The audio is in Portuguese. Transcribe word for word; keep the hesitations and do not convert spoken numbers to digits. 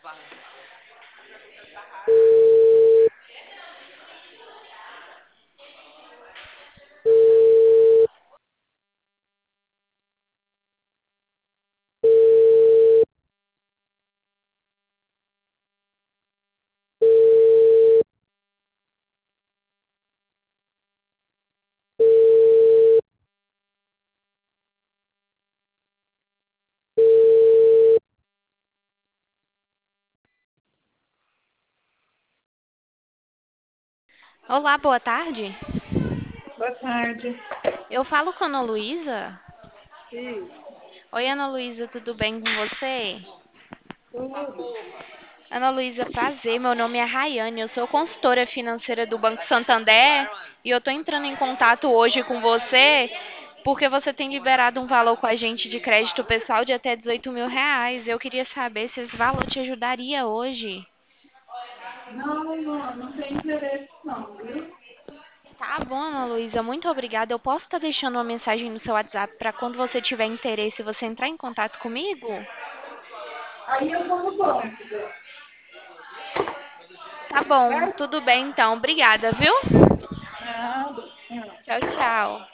Olá, boa tarde. Boa tarde. Eu falo com a Ana Luísa. Isso, Oi, Ana Luísa, tudo bem com você? tudo. Ana Luísa, prazer. Meu nome é Rayane. Eu sou consultora financeira do Banco Santander e eu estou entrando em contato hoje com você porque você tem liberado um valor com a gente de crédito pessoal de até dezoito mil reais. Eu queria saber se esse valor te ajudaria hoje. Não, não, não tem interesse não, viu? Tá bom, Ana Luísa, muito obrigada. Eu posso estar deixando uma mensagem no seu WhatsApp para quando você tiver interesse você entrar em contato comigo? Aí eu vou no banco, né? Tá bom, Certo? tudo bem então. Obrigada, viu? Nada. Não. Tchau, tchau.